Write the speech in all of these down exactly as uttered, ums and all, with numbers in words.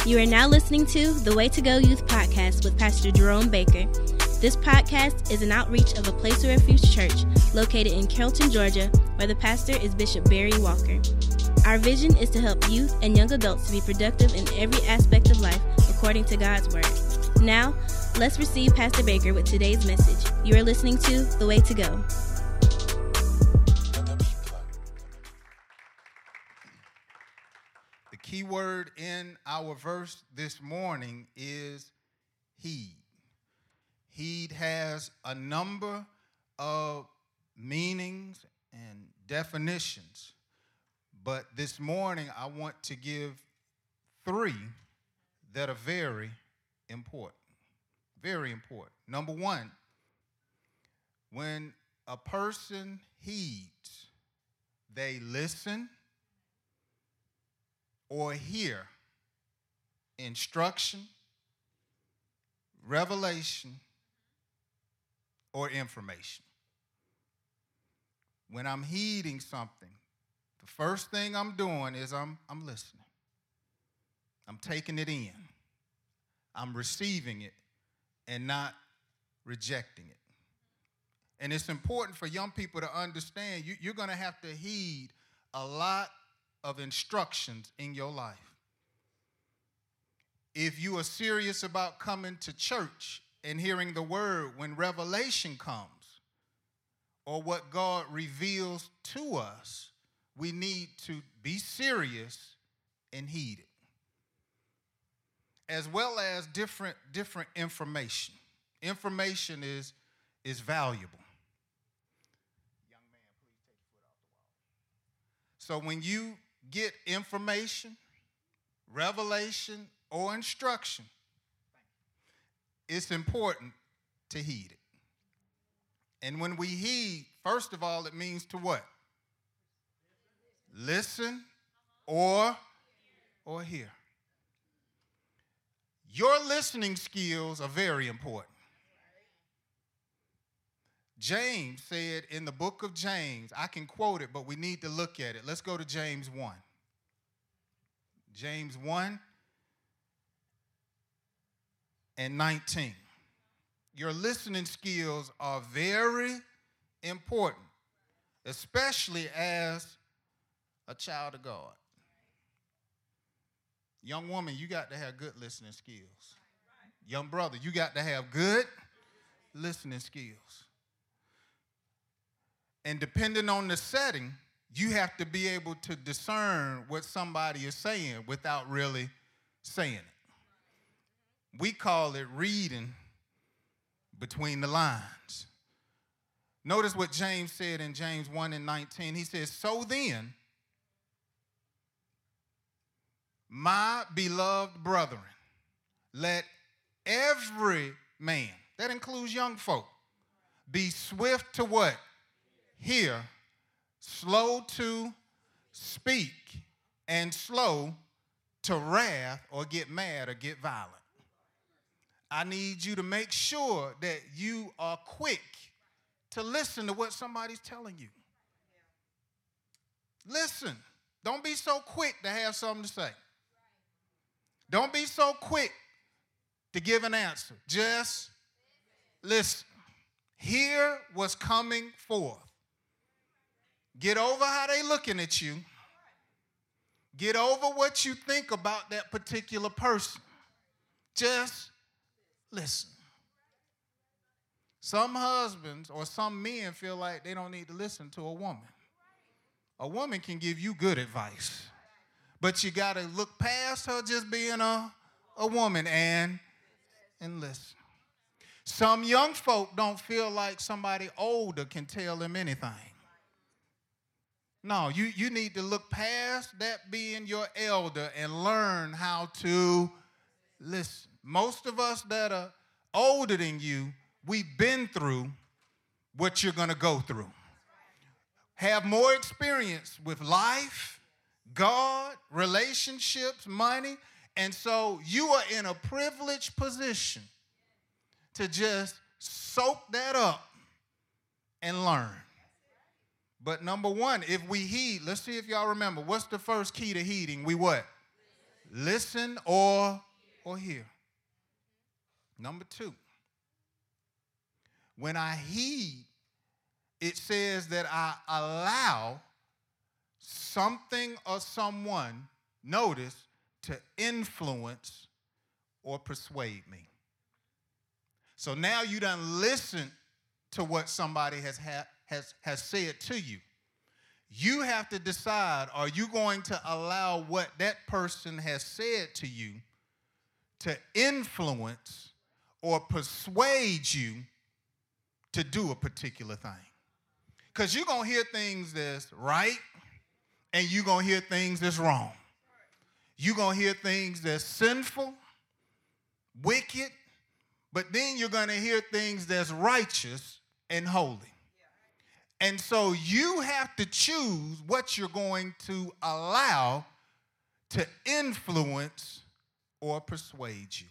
You are now listening to the Way to Go Youth Podcast with Pastor Jerome Baker. This podcast is an outreach of a Place of Refuge Church located in Carrollton, Georgia, where the pastor is Bishop Barry Walker. Our vision is to help youth and young adults to be productive in every aspect of life according to God's Word. Now, let's receive Pastor Baker with today's message. You are listening to The Way to Go. The key word in our verse this morning is heed. Heed has a number of meanings and definitions, but this morning I want to give three that are very important. Very important. Number one, when a person heeds, they listen or hear instruction, revelation, or information. When I'm heeding something, the first thing I'm doing is I'm, I'm listening. I'm taking it in. I'm receiving it and not rejecting it. And it's important for young people to understand you, you're going to have to heed a lot of instructions in your life. If you are serious about coming to church and hearing the word, when revelation comes or what God reveals to us, we need to be serious and heed it, as well as different, different information. Information is, is valuable. Young man, please take your foot off the wall. So when you get information, revelation, or instruction, it's important to heed it. And when we heed, first of all, it means to what? Listen or, or hear. Your listening skills are very important. James said in the book of James, I can quote it, but we need to look at it. Let's go to James one. James one and nineteen. Your listening skills are very important, especially as a child of God. Young woman, you got to have good listening skills. Young brother, you got to have good listening skills. And depending on the setting, you have to be able to discern what somebody is saying without really saying it. We call it reading between the lines. Notice what James said in James one and nineteen. He says, so then, my beloved brethren, let every man, that includes young folk, be swift to what? Hear, slow to speak, and slow to wrath or get mad or get violent. I need you to make sure that you are quick to listen to what somebody's telling you. Listen. Don't be so quick to have something to say. Don't be so quick to give an answer. Just listen. Hear what's coming forth. Get over how they looking at you. Get over what you think about that particular person. Just listen. Some husbands or some men feel like they don't need to listen to a woman. A woman can give you good advice, but you got to look past her just being a, a woman and, and listen. Some young folk don't feel like somebody older can tell them anything. No, you, you need to look past that being your elder and learn how to listen. Most of us that are older than you, we've been through what you're going to go through. Have more experience with life, God, relationships, money, and so you are in a privileged position to just soak that up and learn. But number one, if we heed, let's see if y'all remember, what's the first key to heeding? We what? Listen or, or hear. Number two, when I heed, it says that I allow something or someone, notice, to influence or persuade me. So now you done listen to what somebody has, ha- has, has said to you. You have to decide, are you going to allow what that person has said to you to influence or persuade you to do a particular thing? Because you're going to hear things that's right and you're going to hear things that's wrong. You're going to hear things that's sinful, wicked, but then you're going to hear things that's righteous and holy. And so you have to choose what you're going to allow to influence or persuade you.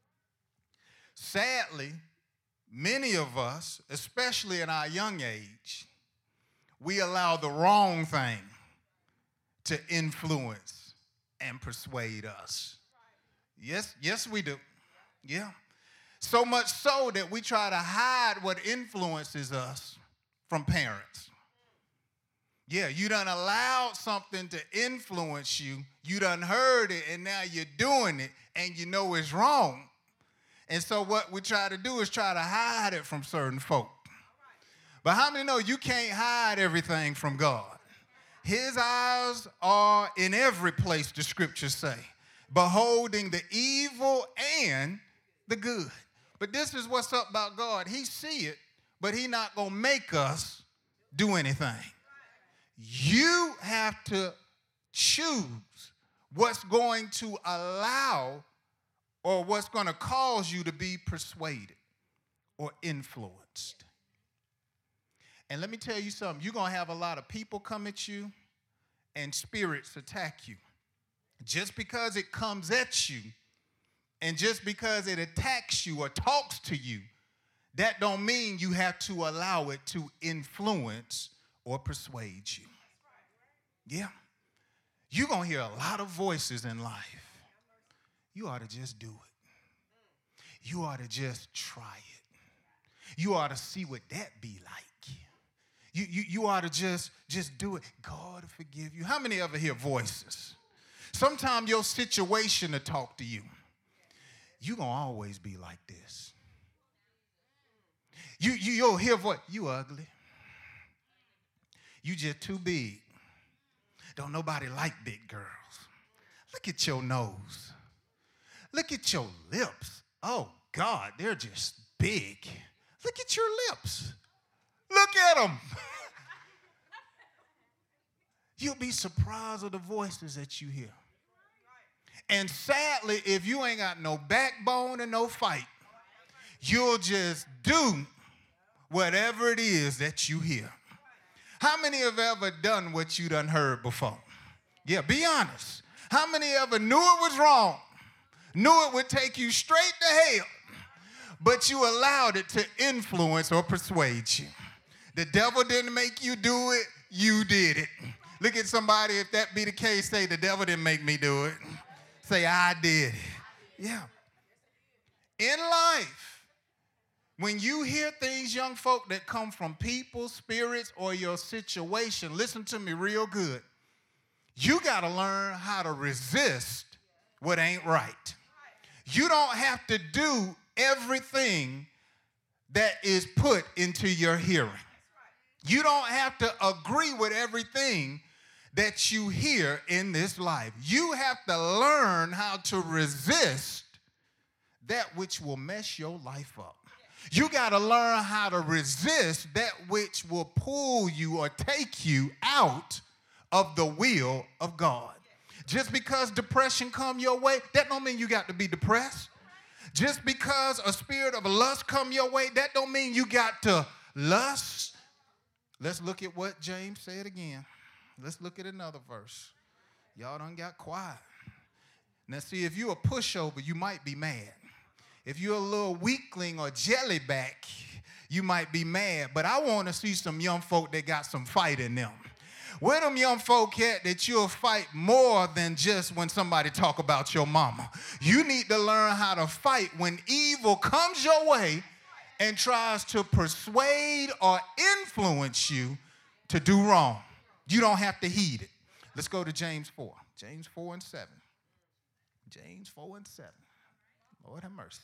Sadly, many of us, especially in our young age, we allow the wrong thing to influence and persuade us. Yes, yes, we do. Yeah. So much so that we try to hide what influences us from parents. Yeah, you done allowed something to influence you. You done heard it, and now you're doing it, and you know it's wrong. And so what we try to do is try to hide it from certain folk. But how many know you can't hide everything from God? His eyes are in every place, the scriptures say, beholding the evil and the good. But this is what's up about God. He see it, but he not going to make us do anything. You have to choose what's going to allow or what's going to cause you to be persuaded or influenced. And let me tell you something. You're going to have a lot of people come at you and spirits attack you. Just because it comes at you and just because it attacks you or talks to you, that don't mean you have to allow it to influence or persuade you. Yeah. You're going to hear a lot of voices in life. You ought to just do it. You ought to just try it. You ought to see what that be like. You, you, you ought to just, just do it. God will forgive you. How many ever hear voices? Sometimes your situation to talk to you. You're going to always be like this. You, you, you'll hear voice. You ugly. You just too big. Don't nobody like big girls. Look at your nose. Look at your lips. Oh, God, they're just big. Look at your lips. Look at them. You'll be surprised at the voices that you hear. And sadly, if you ain't got no backbone and no fight, you'll just do whatever it is that you hear. How many have ever done what you done heard before? Yeah, be honest. How many ever knew it was wrong, knew it would take you straight to hell, but you allowed it to influence or persuade you? The devil didn't make you do it, you did it. Look at somebody, if that be the case, say, the devil didn't make me do it. Say, I did it. Yeah. In life, when you hear things, young folk, that come from people, spirits, or your situation, listen to me real good. You got to learn how to resist what ain't right. You don't have to do everything that is put into your hearing. You don't have to agree with everything that you hear in this life. You have to learn how to resist that which will mess your life up. You got to learn how to resist that which will pull you or take you out of the will of God. Just because depression come your way, that don't mean you got to be depressed. Just because a spirit of lust come your way, that don't mean you got to lust. Let's look at what James said again. Let's look at another verse. Y'all done got quiet. Now see, if you're a pushover, you might be mad. If you're a little weakling or jellyback, you might be mad. But I want to see some young folk that got some fight in them. Where them young folk at that you'll fight more than just when somebody talk about your mama? You need to learn how to fight when evil comes your way and tries to persuade or influence you to do wrong. You don't have to heed it. Let's go to James four. James four and seven. James four and seven. Lord have mercy.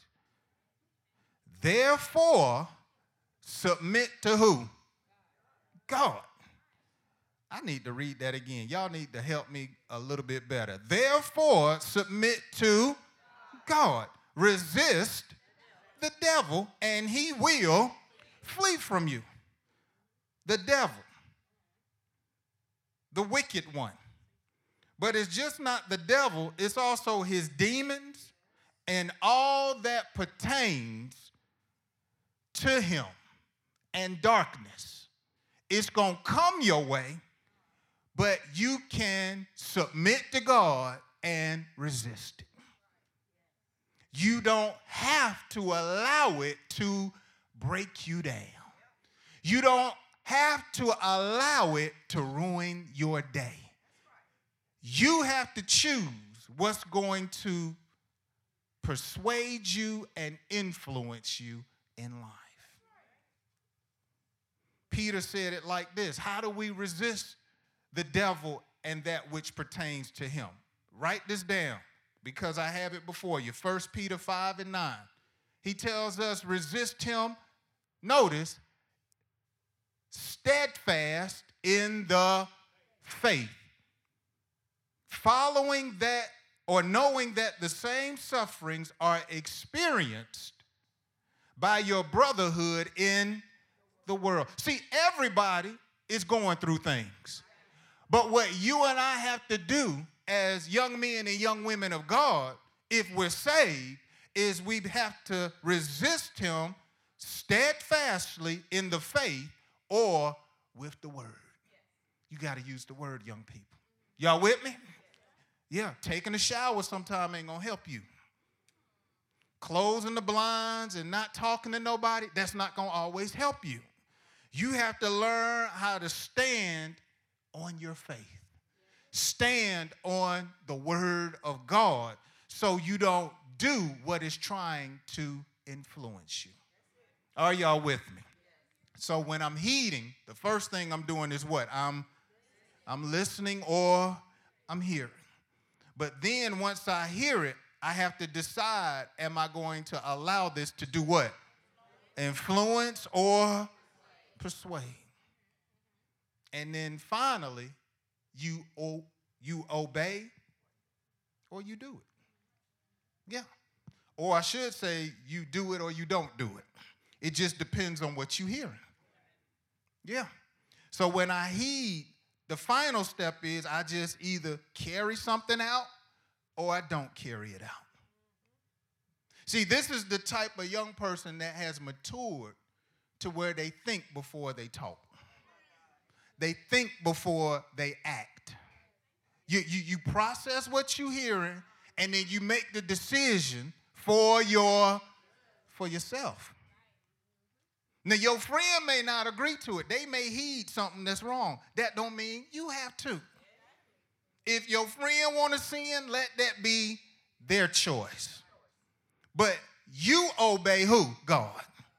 Therefore, submit to who? God. I need to read that again. Y'all need to help me a little bit better. Therefore, submit to God. Resist the devil, and he will flee from you. The devil, the wicked one. But it's just not the devil, it's also his demons and all that pertains to him and darkness. It's going to come your way, but you can submit to God and resist it. You don't have to allow it to break you down. You don't have to allow it to ruin your day. You have to choose what's going to persuade you and influence you in life. Peter said it like this: how do we resist the devil and that which pertains to him? Write this down because I have it before you. First Peter five and nine. He tells us resist him, notice, steadfast in the faith, following that or knowing that the same sufferings are experienced by your brotherhood in the world. See, everybody is going through things. But what you and I have to do as young men and young women of God, if we're saved, is we have to resist him steadfastly in the faith or with the word. You got to use the word, young people. Y'all with me? Yeah, taking a shower sometime ain't going to help you. Closing the blinds and not talking to nobody, that's not going to always help you. You have to learn how to stand on your faith. Stand on the word of God so you don't do what is trying to influence you. Are y'all with me? So when I'm heeding, the first thing I'm doing is what? I'm, I'm listening or I'm hearing. But then once I hear it, I have to decide, am I going to allow this to do what? Influence or persuade. And then finally, you, o- you obey or you do it. Yeah. Or I should say you do it or you don't do it. It just depends on what you're hearing. Yeah. So when I heed, the final step is I just either carry something out or I don't carry it out. See, this is the type of young person that has matured to where they think before they talk. They think before they act. You, you, you process what you're hearing, and then you make the decision for your for yourself. Now, your friend may not agree to it. They may heed something that's wrong. That don't mean you have to. If your friend want to sin, let that be their choice. But you obey who? God.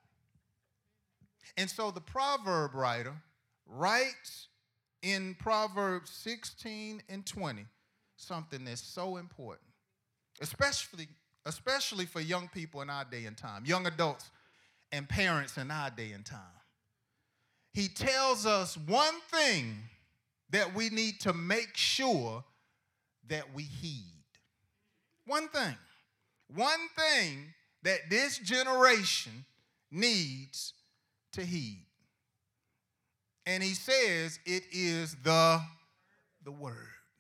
And so the proverb writer writes in Proverbs sixteen and twenty something that's so important, especially, especially for young people in our day and time, young adults and parents in our day and time. He tells us one thing that we need to make sure that we heed. One thing. One thing that this generation needs to heed. And he says it is the, the word.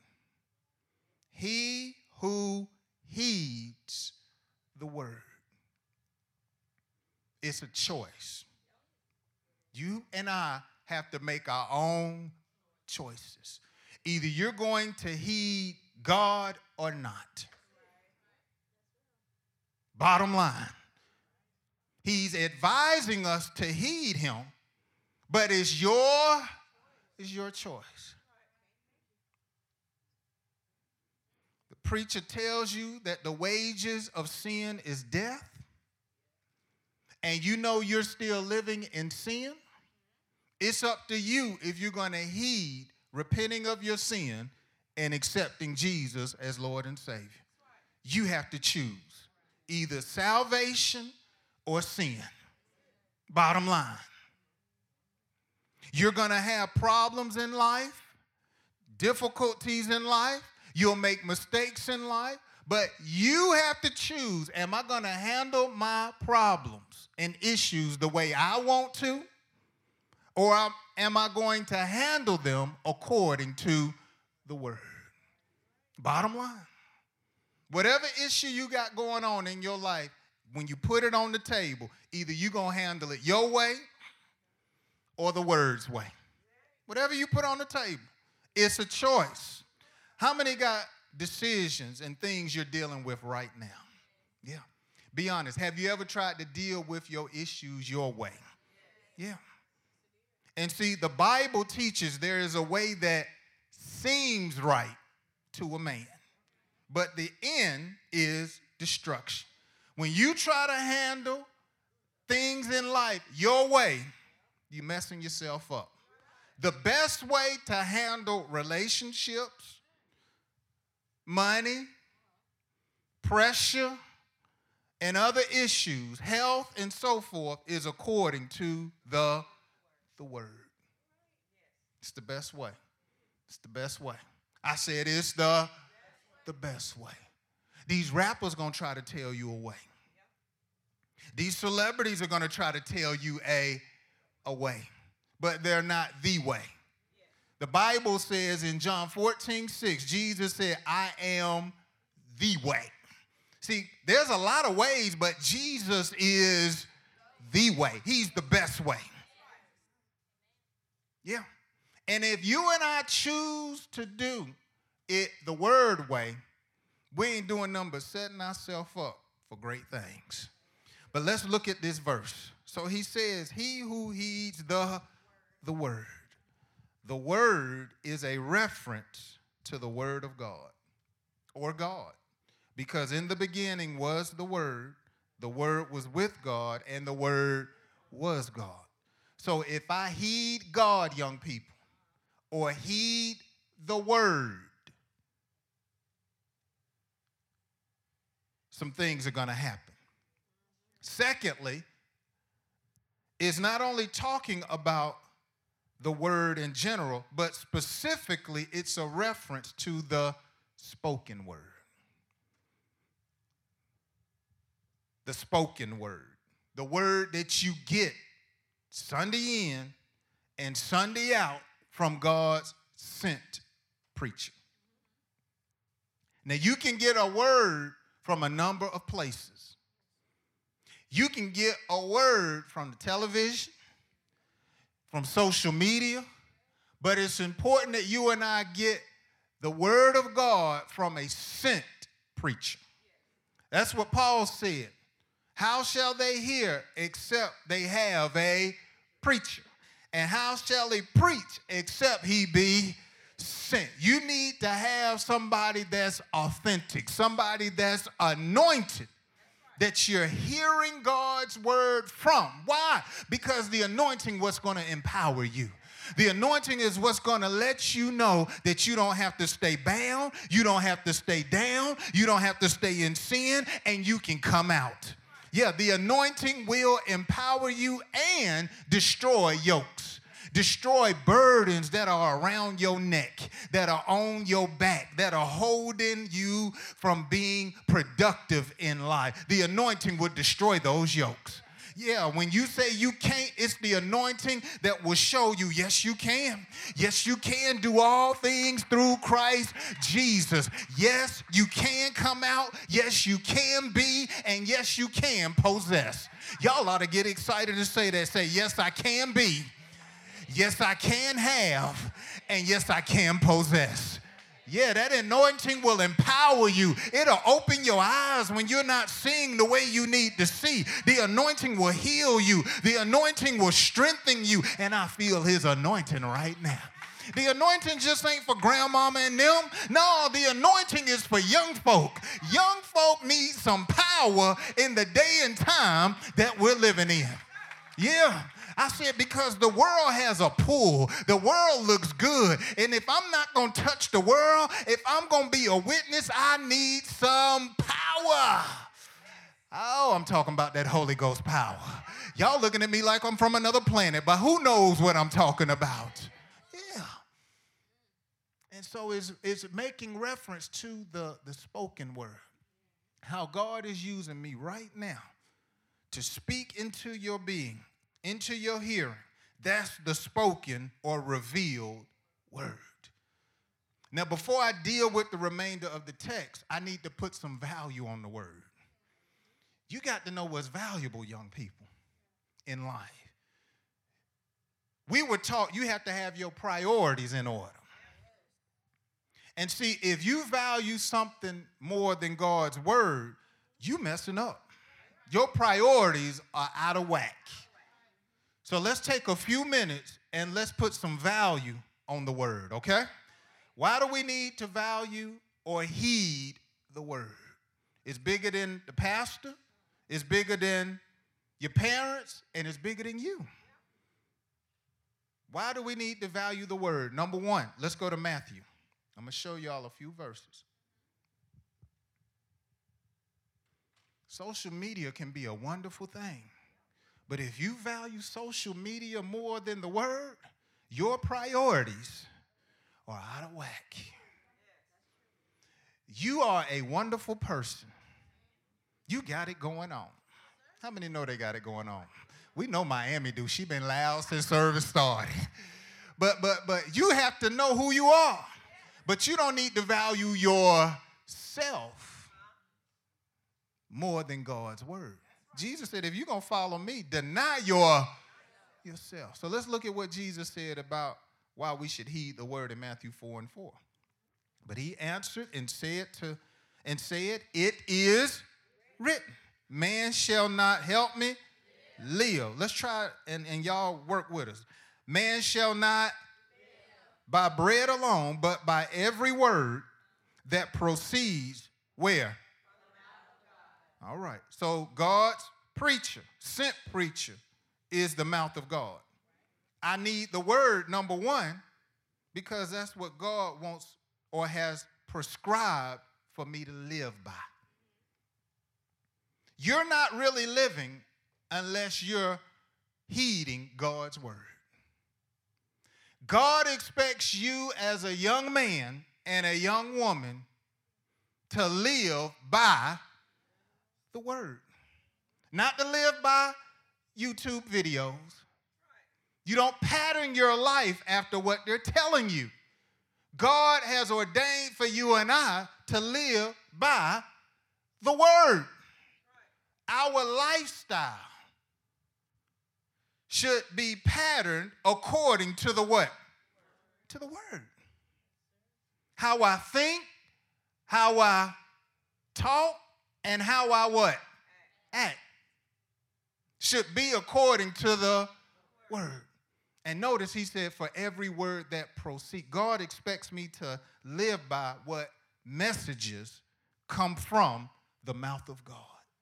He who heeds the word. It's a choice. You and I have to make our own choices. Either you're going to heed God or not. Bottom line. He's advising us to heed him, but it's your, it's your choice. preacher tells you that the wages of sin is death, and you know you're still living in sin, it's up to you if you're going to heed repenting of your sin and accepting Jesus as Lord and Savior. You have to choose either salvation or sin. Bottom line. You're going to have problems in life, difficulties in life. You'll make mistakes in life, but you have to choose, am I going to handle my problems and issues the way I want to, or am I going to handle them according to the word? Bottom line. Whatever issue you got going on in your life, when you put it on the table, either you're going to handle it your way or the word's way. Whatever you put on the table, it's a choice. How many got decisions and things you're dealing with right now? Yeah. Be honest. Have you ever tried to deal with your issues your way? Yeah. And see, the Bible teaches there is a way that seems right to a man, but the end is destruction. When you try to handle things in life your way, you're messing yourself up. The best way to handle relationships, money, pressure, and other issues, health and so forth, is according to the, the word. It's the best way. It's the best way. I said it's the, the best way. These rappers going to try to tell you a way. These celebrities are going to try to tell you a, a way, but they're not the way. The Bible says in John fourteen six, Jesus said, I am the way. See, there's a lot of ways, but Jesus is the way. He's the best way. Yeah. And if you and I choose to do it the word way, we ain't doing nothing but setting ourselves up for great things. But let's look at this verse. So he says, he who heeds the, the word. The word is a reference to the word of God or God. Because in the beginning was the word, the word was with God, and the word was God. So if I heed God, young people, or heed the word, some things are going to happen. Secondly, it's not only talking about the word in general, but specifically it's a reference to the spoken word. The spoken word. The word that you get Sunday in and Sunday out from God's sent preacher. Now you can get a word from a number of places. You can get a word from the television, from social media, but it's important that you and I get the word of God from a sent preacher. That's what Paul said. How shall they hear except they have a preacher? And how shall they preach except he be sent? You need to have somebody that's authentic, somebody that's anointed, that you're hearing God's word from. Why? Because the anointing was going to empower you. The anointing is what's going to let you know that you don't have to stay bound, you don't have to stay down, you don't have to stay in sin, and you can come out. Yeah, the anointing will empower you and destroy yokes. Destroy burdens that are around your neck, that are on your back, that are holding you from being productive in life. The anointing would destroy those yokes. Yeah, when you say you can't, it's the anointing that will show you, yes, you can. Yes, you can do all things through Christ Jesus. Yes, you can come out. Yes, you can be. And yes, you can possess. Y'all ought to get excited and say that. Say, yes, I can be. Yes, I can have. And yes, I can possess. Yeah, that anointing will empower you. It'll open your eyes when you're not seeing the way you need to see. The anointing will heal you. The anointing will strengthen you. And I feel his anointing right now. The anointing just ain't for grandmama and them. No, the anointing is for young folk. Young folk need some power in the day and time that we're living in. Yeah. I said because the world has a pull. The world looks good. And if I'm not going to touch the world, if I'm going to be a witness, I need some power. Oh, I'm talking about that Holy Ghost power. Y'all looking at me like I'm from another planet, but who knows what I'm talking about? Yeah. And so it's, it's making reference to the, the spoken word. How God is using me right now to speak into your being, into your hearing. That's the spoken or revealed word. Now, before I deal with the remainder of the text, I need to put some value on the word. You got to know what's valuable, young people, in life. We were taught you have to have your priorities in order. And see, if you value something more than God's word, you messing up. Your priorities are out of whack. So let's take a few minutes and let's put some value on the word, okay? Why do we need to value or heed the word? It's bigger than the pastor, it's bigger than your parents, and it's bigger than you. Why do we need to value the word? Number one, let's go to Matthew. I'm going to show y'all a few verses. Social media can be a wonderful thing. But if you value social media more than the word, your priorities are out of whack. You are a wonderful person. You got it going on. How many know they got it going on? We know Miami do. She been loud since service started. But but but you have to know who you are. But you don't need to value yourself more than God's word. Jesus said, if you're going to follow me, deny your yourself. So let's look at what Jesus said about why we should heed the word in Matthew four and four. But he answered and said to and said, it is written, man shall not help me live. Let's try and, and y'all work with us. Man shall not by bread alone, but by every word that proceeds where? All right. So God's preacher, sent preacher, is the mouth of God. I need the word, number one, because that's what God wants or has prescribed for me to live by. You're not really living unless you're heeding God's word. God expects you as a young man and a young woman to live by the word. Not to live by YouTube videos. You don't pattern your life after what they're telling you. God has ordained for you and I to live by the word. Our lifestyle should be patterned according to the what? To the word. How I think, how I talk, and how I what? Act. Should be according to the word. And notice he said, for every word that proceeds. God expects me to live by what messages come from the mouth of God.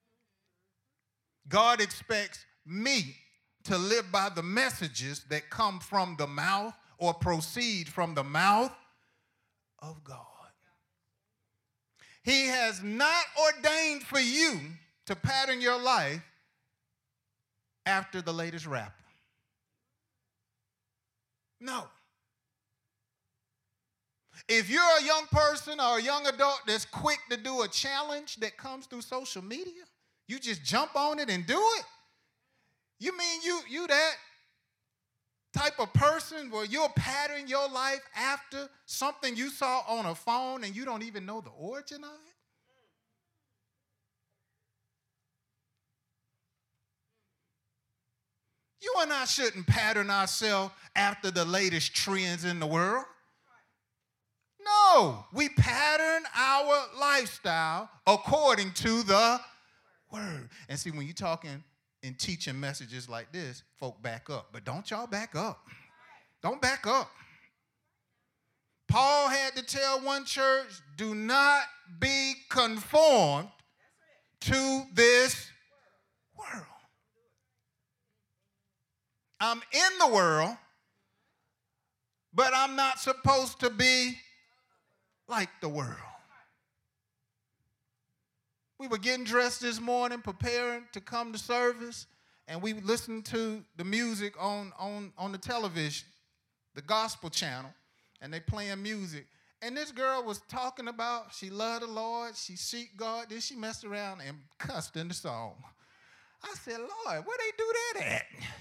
God expects me to live by the messages that come from the mouth or proceed from the mouth of God. He has not ordained for you to pattern your life after the latest rapper. No. If you're a young person or a young adult that's quick to do a challenge that comes through social media, you just jump on it and do it? You mean you you that type of person where you'll pattern your life after something you saw on a phone and you don't even know the origin of it? You and I shouldn't pattern ourselves after the latest trends in the world. No, we pattern our lifestyle according to the word. And see, when you're talking and teaching messages like this, folk back up. But don't y'all back up. Don't back up. Paul had to tell one church, do not be conformed to this world. I'm in the world, but I'm not supposed to be like the world. We were getting dressed this morning, preparing to come to service, and we listened to the music on, on, on the television, the gospel channel, and they playing music. And this girl was talking about she loved the Lord, she seeked God, then she messed around and cussed in the song. I said, Lord, where they do that at?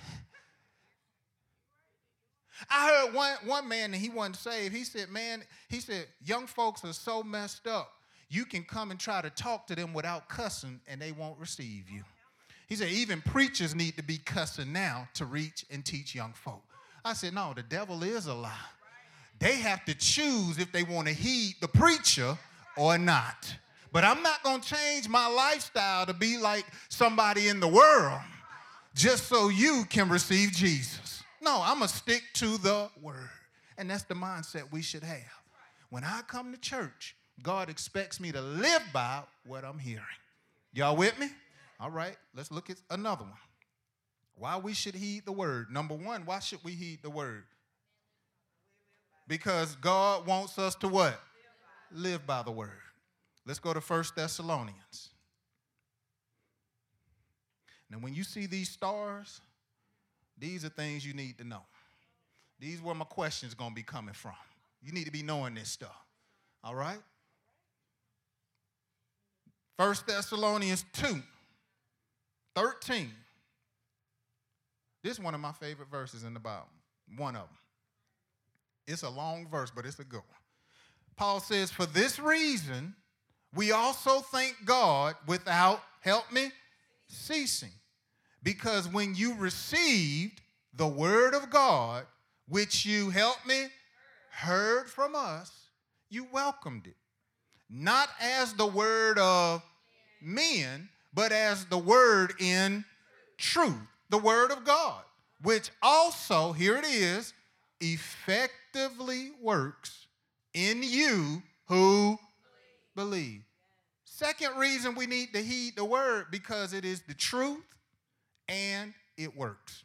I heard one, one man, and he wasn't saved. He said, man, he said, young folks are so messed up. You can come and try to talk to them without cussing, and they won't receive you. He said, even preachers need to be cussing now to reach and teach young folk. I said, no, the devil is a lie. They have to choose if they want to heed the preacher or not. But I'm not going to change my lifestyle to be like somebody in the world just so you can receive Jesus. No, I'm going to stick to the word. And that's the mindset we should have. When I come to church, God expects me to live by what I'm hearing. Y'all with me? All right, let's look at another one. Why we should heed the word. Number one, why should we heed the word? Because God wants us to what? Live by the word. Let's go to First Thessalonians. Now, when you see these stars, these are things you need to know. These are where my questions are going to be coming from. You need to be knowing this stuff. All right? First Thessalonians two, thirteen. This is one of my favorite verses in the Bible. One of them. It's a long verse, but it's a good one. Paul says, for this reason, we also thank God without, help me, ceasing. Because when you received the word of God, which you, help me, heard from us, you welcomed it. Not as the word of men, but as the word in truth, the word of God, which also, here it is, effectively works in you who believe. Second reason we need to heed the word, because it is the truth and it works.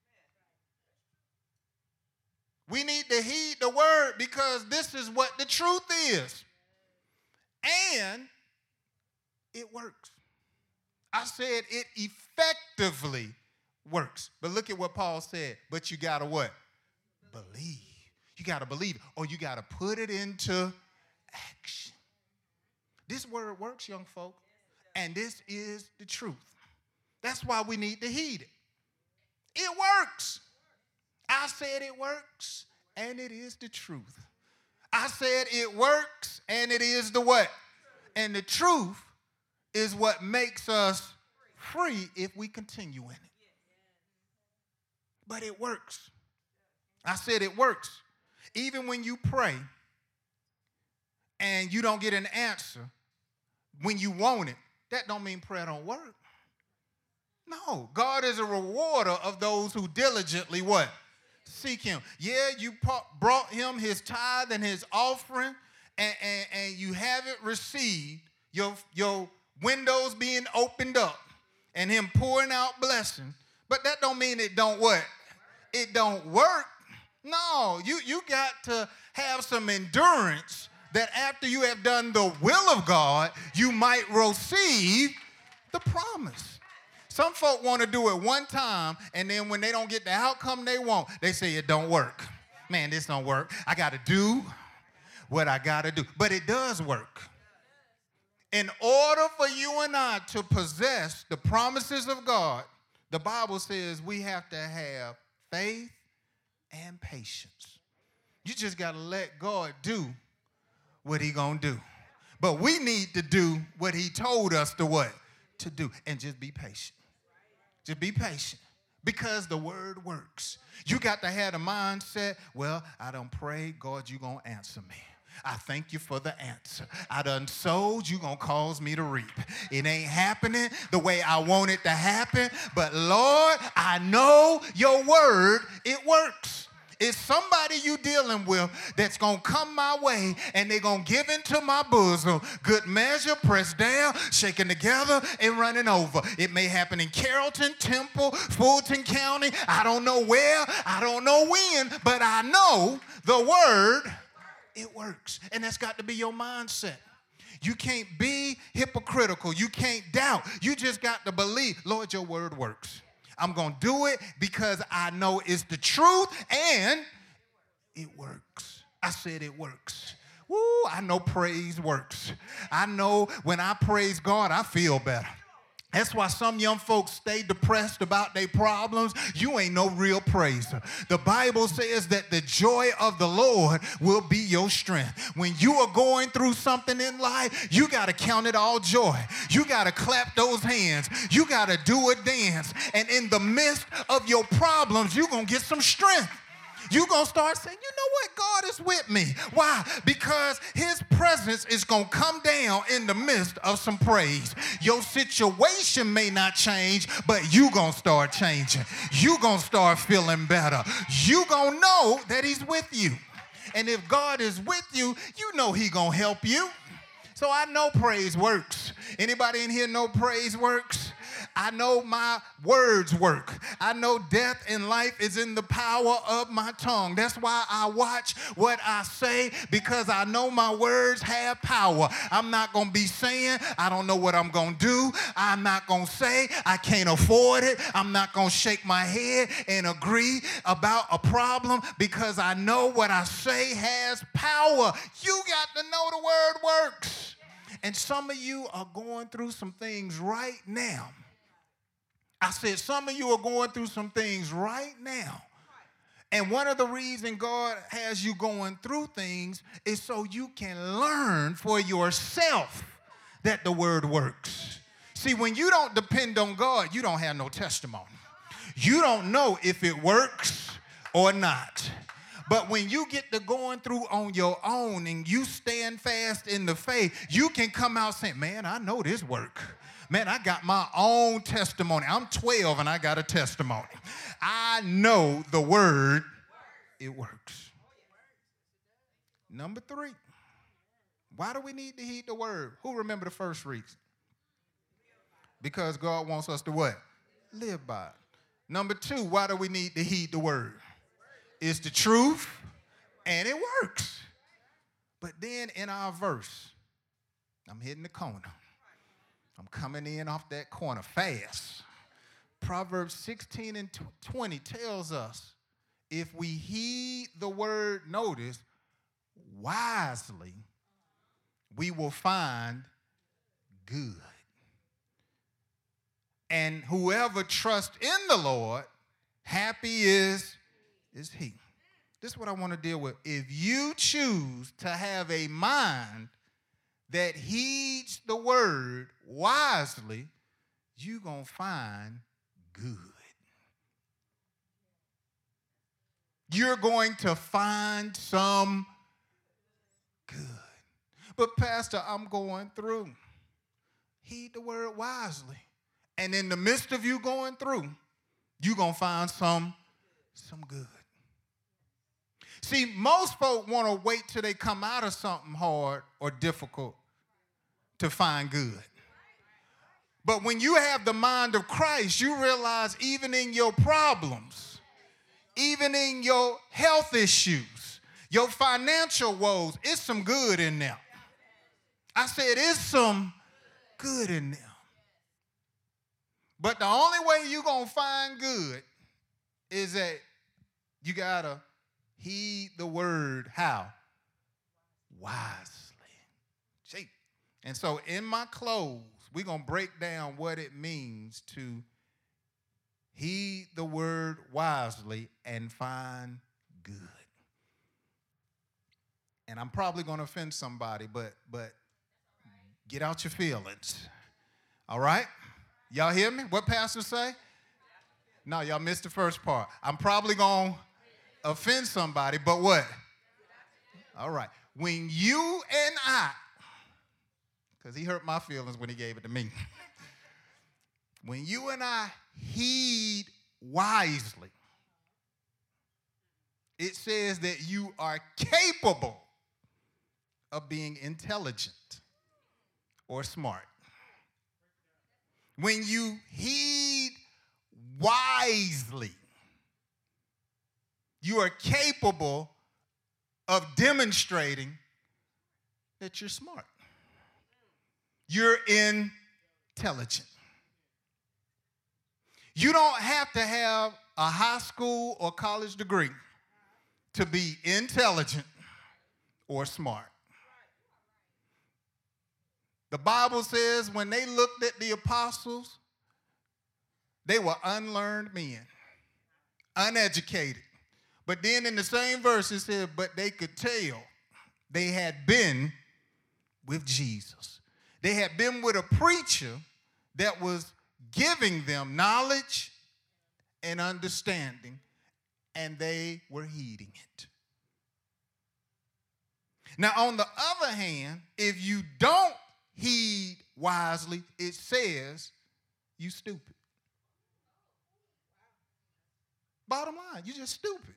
We need to heed the word because this is what the truth is. And it works. I said it effectively works. But look at what Paul said. But you got to what? Believe. You got to believe, or you got to put it into action. This word works, young folk, and this is the truth. That's why we need to heed it. It works. I said it works, and it is the truth. I said it works, and it is the what? And the truth is what makes us free if we continue in it. But it works. I said it works. Even when you pray and you don't get an answer when you want it, that don't mean prayer don't work. No, God is a rewarder of those who diligently what? Seek him. Yeah, you brought him his tithe and his offering, and, and, and you haven't received your, your windows being opened up and him pouring out blessing. But that don't mean it don't what? It don't work. No, you, you got to have some endurance that after you have done the will of God, you might receive the promise. Some folk want to do it one time, and then when they don't get the outcome they want, they say it don't work. Man, this don't work. I got to do what I got to do. But it does work. In order for you and I to possess the promises of God, the Bible says we have to have faith and patience. You just got to let God do what he going to do. But we need to do what he told us to what? To do. And just be patient. Just be patient. Because the word works. You got to have the mindset, well, I done prayed, God, you going to answer me. I thank you for the answer. I done sowed, you gonna cause me to reap. It ain't happening the way I want it to happen, but Lord, I know your word, it works. It's somebody you dealing with that's going to come my way and they're going to give into my bosom. Good measure, pressed down, shaken together, and running over. It may happen in Carrollton, Temple, Fulton County. I don't know where. I don't know when. But I know the word, it works. And that's got to be your mindset. You can't be hypocritical. You can't doubt. You just got to believe, Lord, your word works. I'm going to do it because I know it's the truth and it works. I said it works. Woo, I know praise works. I know when I praise God, I feel better. That's why some young folks stay depressed about their problems. You ain't no real praiser. The Bible says that the joy of the Lord will be your strength. When you are going through something in life, you got to count it all joy. You got to clap those hands. You got to do a dance. And in the midst of your problems, you're going to get some strength. You're going to start saying, you know what? God is with me. Why? Because his presence is going to come down in the midst of some praise. Your situation may not change, but you're going to start changing. You're going to start feeling better. You're going to know that he's with you. And if God is with you, you know he's going to help you. So I know praise works. Anybody in here know praise works? I know my words work. I know death and life is in the power of my tongue. That's why I watch what I say, because I know my words have power. I'm not going to be saying, I don't know what I'm going to do. I'm not going to say, I can't afford it. I'm not going to shake my head and agree about a problem, because I know what I say has power. You got to know the word works. And some of you are going through some things right now. I said some of you are going through some things right now. And one of the reasons God has you going through things is so you can learn for yourself that the word works. See, when you don't depend on God, you don't have no testimony. You don't know if it works or not. But when you get to going through on your own and you stand fast in the faith, you can come out saying, man, I know this work. Man, I got my own testimony. I'm twelve and I got a testimony. I know the word, it works. Number three, why do we need to heed the word? Who remember the first reason? Because God wants us to what? Live by it. Number two, why do we need to heed the word? It's the truth and it works. But then in our verse, I'm hitting the corner. I'm coming in off that corner fast. Proverbs sixteen and twenty tells us if we heed the word, notice, wisely, we will find good. And whoever trusts in the Lord, happy is, is he. This is what I want to deal with. If you choose to have a mind that heeds the word wisely, you're going to find good. You're going to find some good. But Pastor, I'm going through. Heed the word wisely. And in the midst of you going through, you're going to find some, some good. See, most folk want to wait till they come out of something hard or difficult to find good. But when you have the mind of Christ, you realize even in your problems, even in your health issues, your financial woes, it's some good in there. I said it's some good in there. But the only way you're going to find good is that you got to heed the word how? Wisely. See? And so in my close, we're going to break down what it means to heed the word wisely and find good. And I'm probably going to offend somebody, but but get out your feelings. All right? Y'all hear me? What pastor say? No, y'all missed the first part. I'm probably going to offend somebody, but what? All right. When you and I, because he hurt my feelings when he gave it to me. When you and I heed wisely, It says that you are capable of being intelligent or smart. When you heed wisely, you are capable of demonstrating that you're smart. You're intelligent. You don't have to have a high school or college degree to be intelligent or smart. The Bible says when they looked at the apostles, they were unlearned men, uneducated. But then in the same verse it said, but they could tell they had been with Jesus. They had been with a preacher that was giving them knowledge and understanding, and they were heeding it. Now, on the other hand, if you don't heed wisely, it says you stupid. Bottom line, you're just stupid.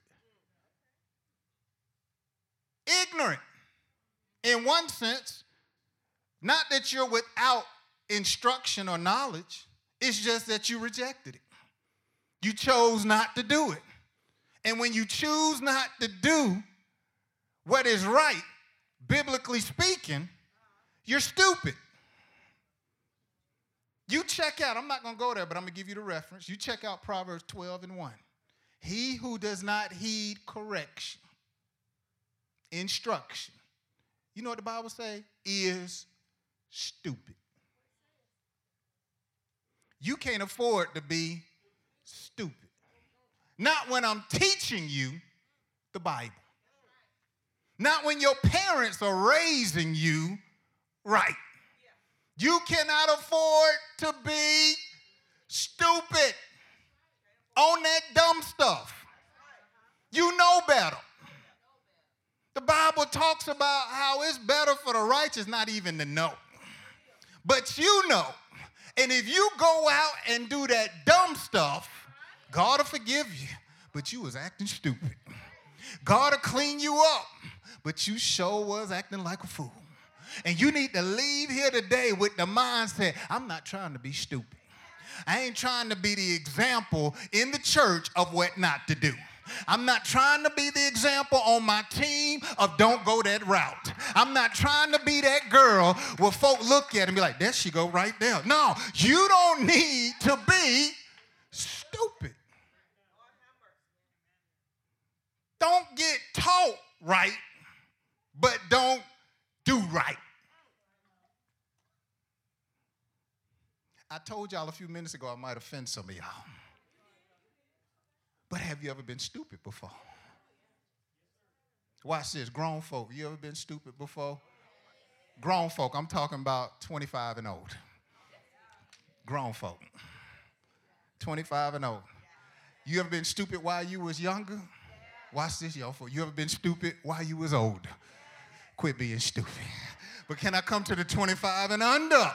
Ignorant. In one sense, not that you're without instruction or knowledge, it's just that you rejected it. You chose not to do it. And when you choose not to do what is right, biblically speaking, you're stupid. You check out, I'm not going to go there, but I'm going to give you the reference. You check out Proverbs twelve and one. He who does not heed correction, instruction, you know what the Bible says? Is stupid. You can't afford to be stupid. Not when I'm teaching you the Bible. Not when your parents are raising you right. You cannot afford to be stupid on that dumb stuff. You know better. The Bible talks about how it's better for the righteous not even to know. But you know. And if you go out and do that dumb stuff, God will forgive you, but you was acting stupid. God will clean you up, but you sure was acting like a fool. And you need to leave here today with the mindset, I'm not trying to be stupid. I ain't trying to be the example in the church of what not to do. I'm not trying to be the example on my team of don't go that route. I'm not trying to be that girl where folk look at and be like, there she go right there. No, you don't need to be stupid. Don't get taught right, but don't do right. I told y'all a few minutes ago I might offend some of y'all. But have you ever been stupid before? Watch this. Grown folk. You ever been stupid before? Grown folk. I'm talking about twenty-five and old. Grown folk. twenty-five and old. You ever been stupid while you was younger? Watch this, young folk. You ever been stupid while you was older? Quit being stupid. But can I come to the twenty-five and under?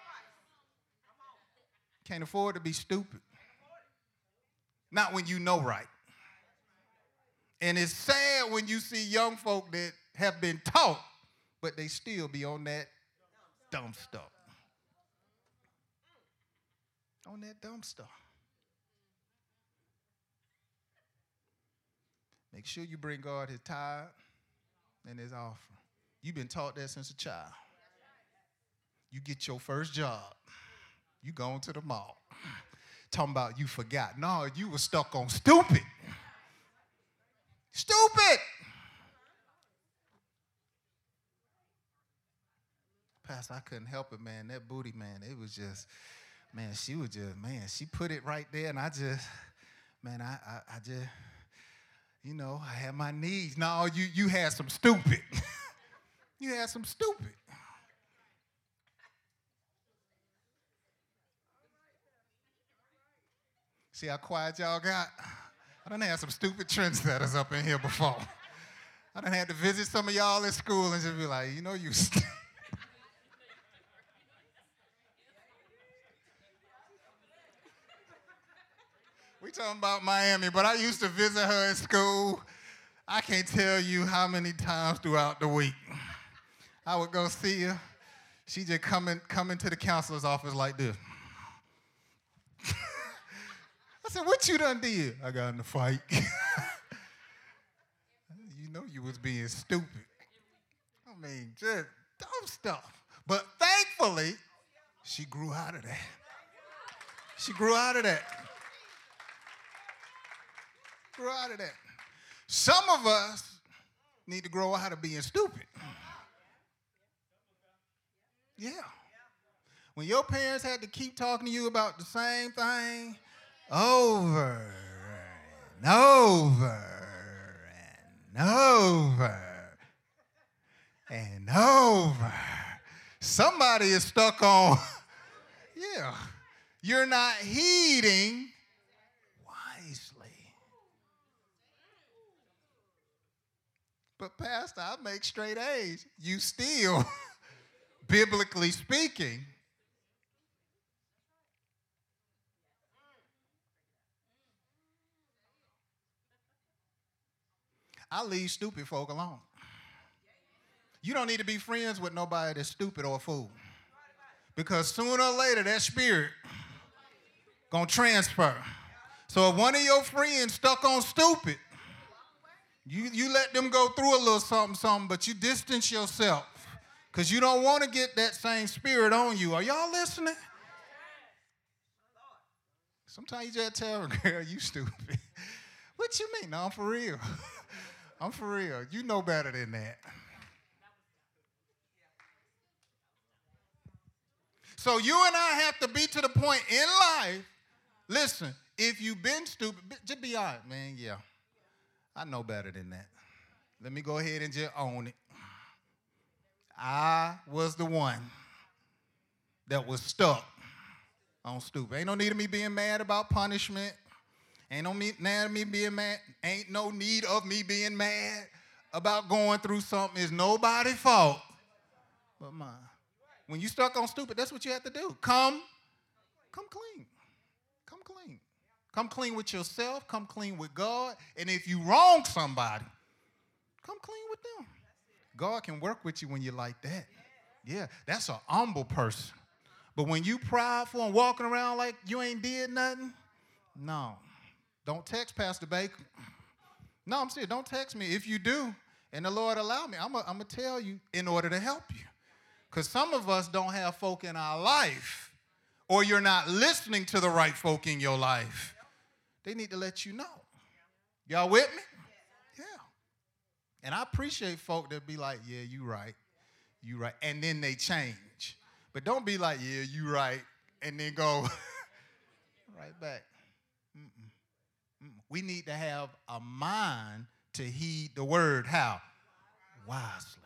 Can't afford to be stupid. Not when you know right. And it's sad when you see young folk that have been taught, but they still be on that dumb stuff. On that dumb stuff. Make sure you bring God his tithe and his offering. You've been taught that since a child. You get your first job. You going to the mall. Talking about you forgot. No, you were stuck on stupid. Stupid. Pastor, I couldn't help it, man. That booty, man, it was just, man, she was just, man, she put it right there, and I just, man, I, I, I just, you know, I had my knees. No, you, you had some stupid. You had some stupid. See how quiet y'all got? I done had some stupid trendsetters up in here before. I done had to visit some of y'all in school and just be like, you know, you st- We talking about Miami, but I used to visit her in school. I can't tell you how many times throughout the week I would go see her. She just come, in, come into the counselor's office like this. I said, what you done did? I got in a fight. You know you was being stupid. I mean, just dumb stuff. But thankfully, she grew out of that. She grew out of that. Grew out of that. Some of us need to grow out of being stupid. Yeah. When your parents had to keep talking to you about the same thing over and over and over and over, somebody is stuck on, yeah, you're not heeding wisely. But Pastor, I make straight A's. You still, biblically speaking, I leave stupid folk alone. You don't need to be friends with nobody that's stupid or a fool. Because sooner or later, that spirit gonna transfer. So if one of your friends stuck on stupid, you, you let them go through a little something, something, but you distance yourself because you don't want to get that same spirit on you. Are y'all listening? Sometimes you just tell a girl, you stupid. What you mean? No, I'm for real. I'm for real. You know better than that. So you and I have to be to the point in life, listen, if you've been stupid, just be honest, man, yeah. I know better than that. Let me go ahead and just own it. I was the one that was stuck on stupid. Ain't no need of me being mad about punishment. Ain't no need of me being mad. Ain't no need of me being mad about going through something. It's nobody's fault but mine. When you stuck on stupid, that's what you have to do. Come, come clean. Come clean. Come clean with yourself. Come clean with God. And if you wrong somebody, come clean with them. God can work with you when you're like that. Yeah, that's an humble person. But when you prideful and walking around like you ain't did nothing, no. Don't text Pastor Baker. No, I'm serious. Don't text me. If you do, and the Lord allow me, I'm going to tell you in order to help you. Because some of us don't have folk in our life, or you're not listening to the right folk in your life. They need to let you know. Y'all with me? Yeah. And I appreciate folk that be like, yeah, you right. You right. And then they change. But don't be like, yeah, you right. And then go right back. Mm-mm. Mm-mm. We need to have a mind to heed the word. How? Wisely.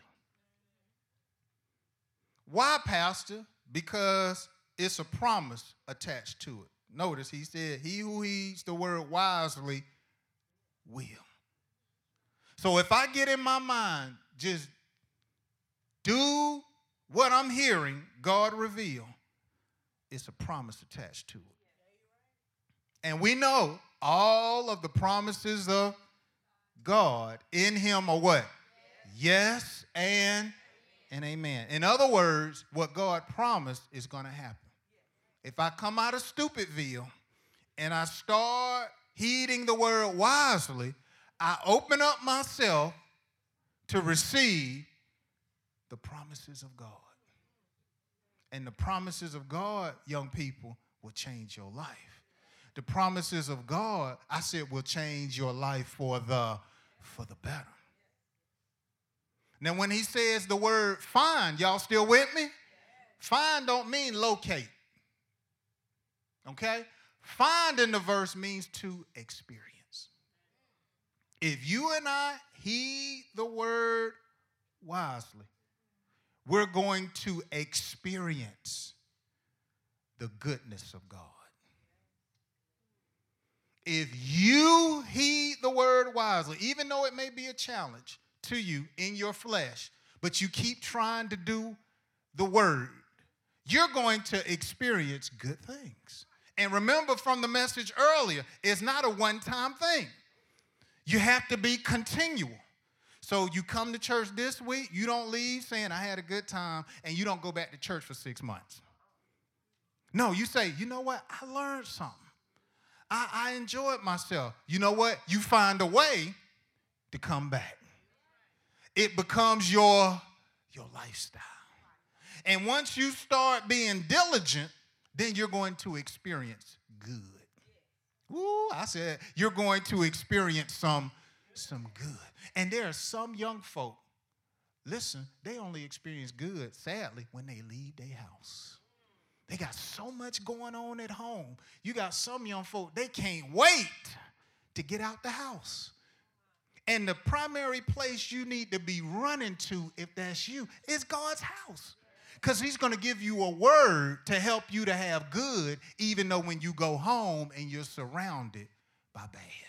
Why, Pastor? Because it's a promise attached to it. Notice he said, he who heeds the word wisely will. So if I get in my mind, just do what I'm hearing God reveal, it's a promise attached to it. And we know all of the promises of God in him are what? Yes and and amen. In other words, what God promised is going to happen. If I come out of Stupidville and I start heeding the word wisely, I open up myself to receive the promises of God. And the promises of God, young people, will change your life. The promises of God, I said, will change your life for the, for the better. Now, when he says the word find, y'all still with me? Find don't mean locate. Okay? Find in the verse means to experience. If you and I heed the word wisely, we're going to experience the goodness of God. If you heed the word wisely, even though it may be a challenge to you in your flesh, but you keep trying to do the word, you're going to experience good things. And remember from the message earlier, it's not a one-time thing. You have to be continual. So you come to church this week, you don't leave saying, I had a good time, and you don't go back to church for six months. No, you say, you know what? I learned something. I, I enjoyed myself. You know what? You find a way to come back. It becomes your, your lifestyle. And once you start being diligent, then you're going to experience good. Ooh, I said you're going to experience some, some good. And there are some young folk, listen, they only experience good, sadly, when they leave their house. They got so much going on at home. You got some young folk, they can't wait to get out the house. And the primary place you need to be running to, if that's you, is God's house. Because he's going to give you a word to help you to have good, even though when you go home and you're surrounded by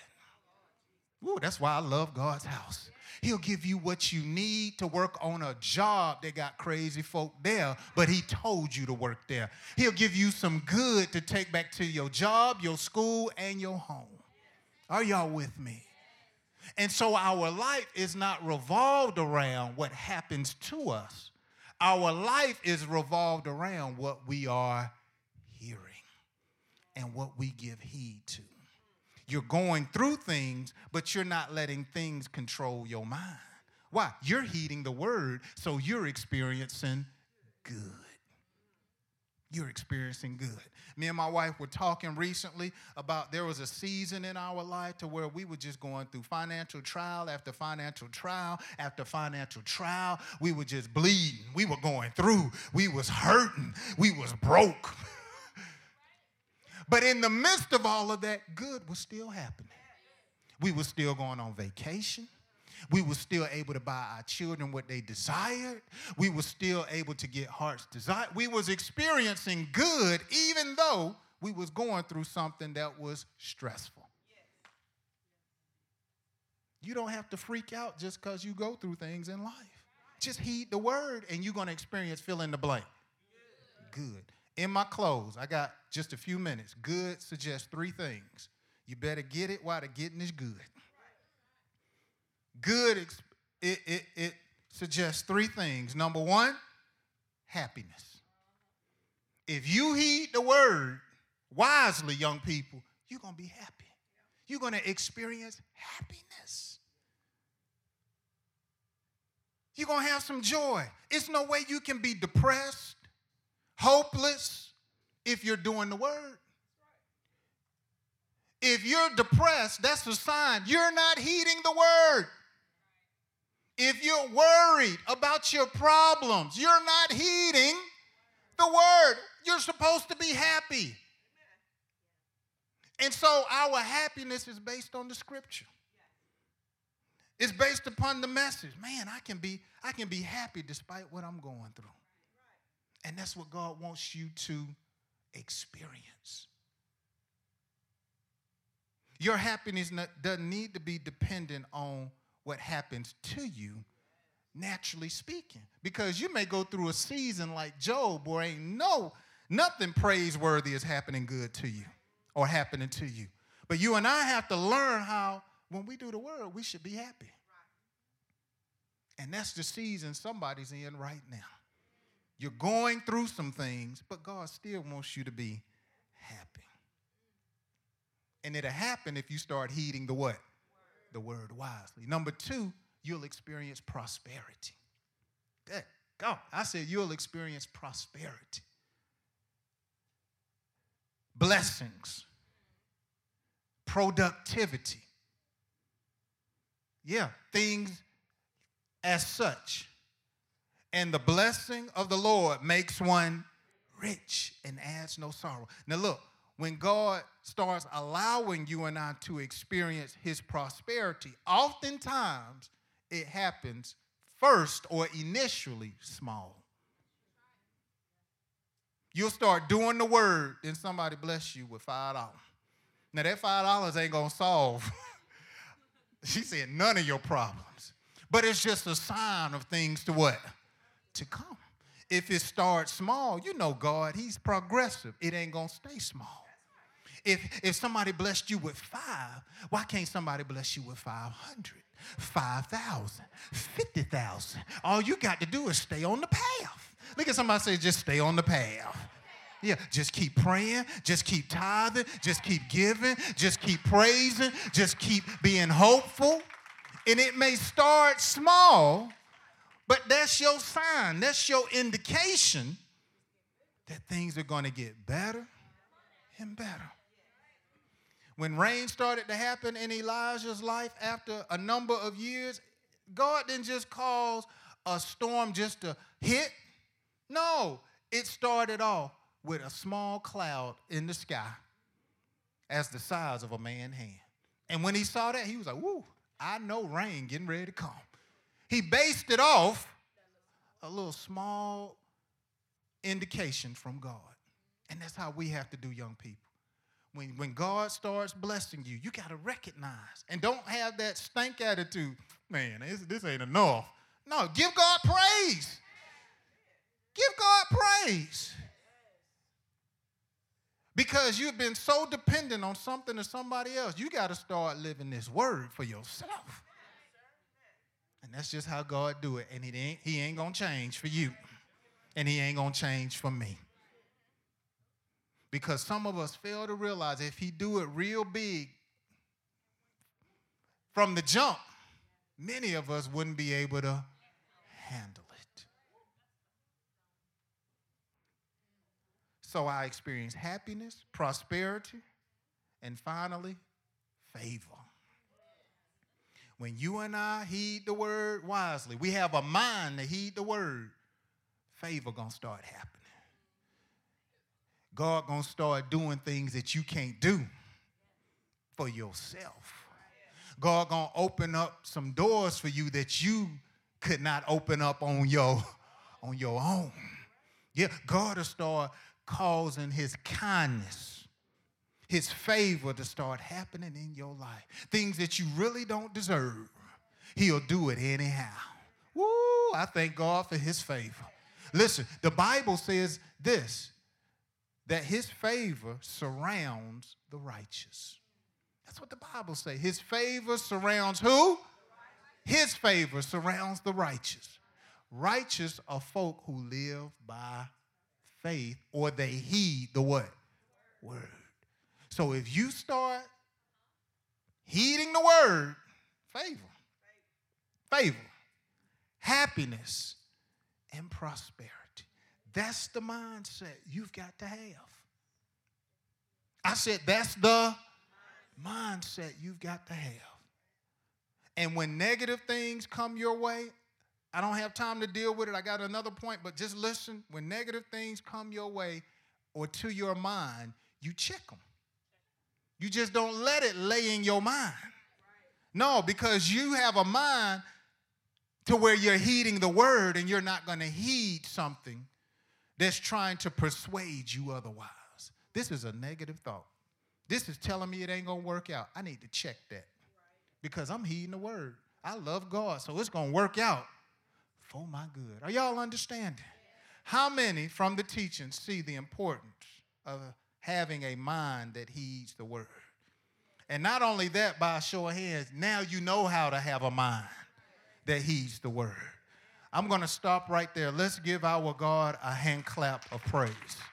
bad. Ooh, that's why I love God's house. He'll give you what you need to work on a job that got crazy folk there, but he told you to work there. He'll give you some good to take back to your job, your school, and your home. Are y'all with me? And so our life is not revolved around what happens to us. Our life is revolved around what we are hearing and what we give heed to. You're going through things, but you're not letting things control your mind. Why? You're heeding the word, so you're experiencing good. You're experiencing good. Me and my wife were talking recently about there was a season in our life to where we were just going through financial trial after financial trial after financial trial. We were just bleeding. We were going through. We was hurting. We was broke. But in the midst of all of that, good was still happening. We were still going on vacation. We were still able to buy our children what they desired. We were still able to get hearts desired. We was experiencing good even though we was going through something that was stressful. You don't have to freak out just because you go through things in life. Just heed the word and you're going to experience fill in the blank. Good. In my close, I got just a few minutes. Good suggests three things. You better get it while the getting is good. Good, it, it, it suggests three things. Number one, happiness. If you heed the word wisely, young people, you're going to be happy. You're going to experience happiness. You're going to have some joy. It's no way you can be depressed, hopeless, if you're doing the word. If you're depressed, that's a sign you're not heeding the word. If you're worried about your problems, you're not heeding the word. You're supposed to be happy. And so our happiness is based on the scripture. It's based upon the message. Man, I can be, I can be happy despite what I'm going through. And that's what God wants you to experience. Your happiness doesn't need to be dependent on what happens to you, naturally speaking. Because you may go through a season like Job where ain't no, nothing praiseworthy is happening good to you or happening to you. But you and I have to learn how, when we do the word, we should be happy. And that's the season somebody's in right now. You're going through some things, but God still wants you to be happy. And it'll happen if you start heeding the what? The word wisely. Number two, you'll experience prosperity. That, God, I said you'll experience prosperity. Blessings. Productivity. Yeah, things as such. And the blessing of the Lord makes one rich and adds no sorrow. Now look, when God starts allowing you and I to experience his prosperity, oftentimes it happens first or initially small. You'll start doing the word, then somebody bless you with five dollars. Now that five dollars ain't going to solve, she said, none of your problems. But it's just a sign of things to what? To come. If it starts small, you know God, he's progressive. It ain't going to stay small. If, if somebody blessed you with five, why can't somebody bless you with five hundred, five thousand, fifty thousand? All you got to do is stay on the path. Look at somebody say, just stay on the path. Yeah, just keep praying, just keep tithing, just keep giving, just keep praising, just keep being hopeful. And it may start small, but that's your sign, that's your indication that things are going to get better and better. When rain started to happen in Elijah's life after a number of years, God didn't just cause a storm just to hit. No, it started off with a small cloud in the sky as the size of a man's hand. And when he saw that, he was like, woo, I know rain getting ready to come. He based it off a little small indication from God. And that's how we have to do, young people. When, when God starts blessing you, you got to recognize and don't have that stank attitude. Man, this, this ain't enough. No, give God praise. Give God praise. Because you've been so dependent on something or somebody else, you got to start living this word for yourself. And that's just how God do it. And he ain't, he ain't going to change for you. And he ain't going to change for me. Because some of us fail to realize if he do it real big from the jump, many of us wouldn't be able to handle it. So I experienced happiness, prosperity, and finally, favor. When you and I heed the word wisely, we have a mind to heed the word, favor gonna start happening. God gonna start doing things that you can't do for yourself. God gonna open up some doors for you that you could not open up on your, on your own. Yeah, God will start causing his kindness, his favor to start happening in your life. Things that you really don't deserve, he'll do it anyhow. Woo, I thank God for his favor. Listen, the Bible says this, that his favor surrounds the righteous. That's what the Bible says. His favor surrounds who? His favor surrounds the righteous. Righteous are folk who live by faith, or they heed the what? Word. So if you start heeding the word, favor, favor, happiness, and prosperity. That's the mindset you've got to have. I said that's the mindset you've got to have. And when negative things come your way, I don't have time to deal with it. I got another point, but just listen. When negative things come your way or to your mind, you check them. You just don't let it lay in your mind. No, because you have a mind to where you're heeding the word and you're not going to heed something that's trying to persuade you otherwise. This is a negative thought. This is telling me it ain't going to work out. I need to check that because I'm heeding the word. I love God, so it's going to work out for my good. Are y'all understanding? How many from the teaching see the importance of having a mind that heeds the word? And not only that, by a show of hands, now you know how to have a mind that heeds the word. I'm going to stop right there. Let's give our God a hand clap of praise.